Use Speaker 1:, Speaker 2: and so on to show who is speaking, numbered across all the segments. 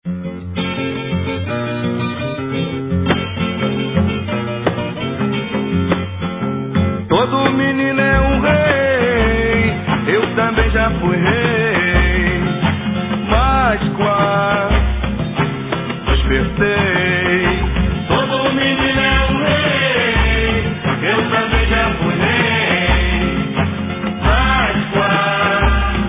Speaker 1: Todo menino é um rei, eu também já fui rei, mas quase despertei. Todo menino é um rei, eu também já fui rei, mas quase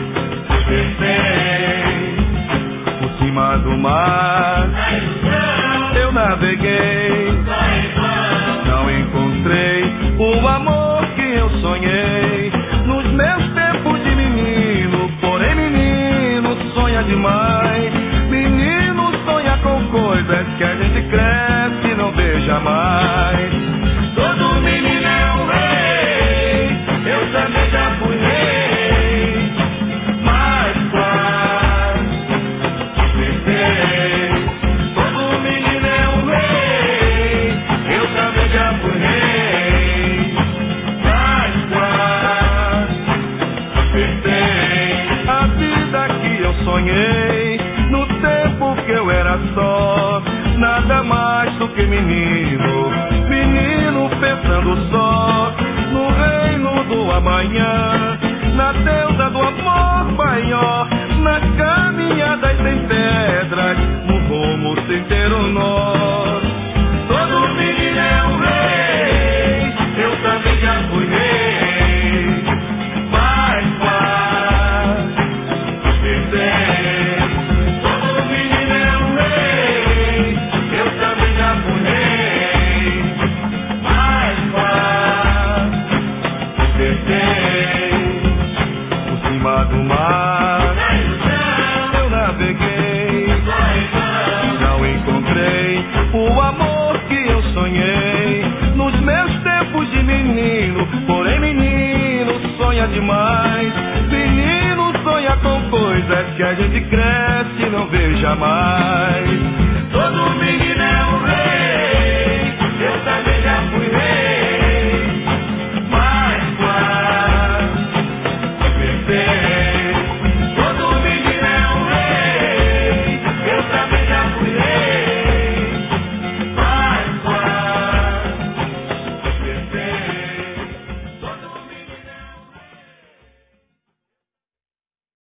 Speaker 1: despertei. Por cima do mar eu naveguei, não encontrei o amor que eu sonhei nos meus tempos de menino. Porém menino sonha demais, menino sonha com coisas que a gente cresce e não veja mais. Todo menino é um rei, eu também já fui rei, mas quase despertei. Todo menino é um rei, eu também já fui rei, mas quase despertei. A vida que eu sonhei no tempo que eu era só, nada mais do que menino, menino pensando só no reino do amanhã, na deusa do amor maior, nas caminhadas sem pedras, no rumo sem ter um nó. Todo menino é um rei, eu também já fui rei, mas quase despertei. Todo menino é um rei, eu também já fui rei, mas quase despertei. Por cima do mar eu naveguei, não encontrei o amor que eu sonhei nos meus tempos de menino. Porém menino sonha demais, menino sonha com coisas que a gente cresce e não vê jamais.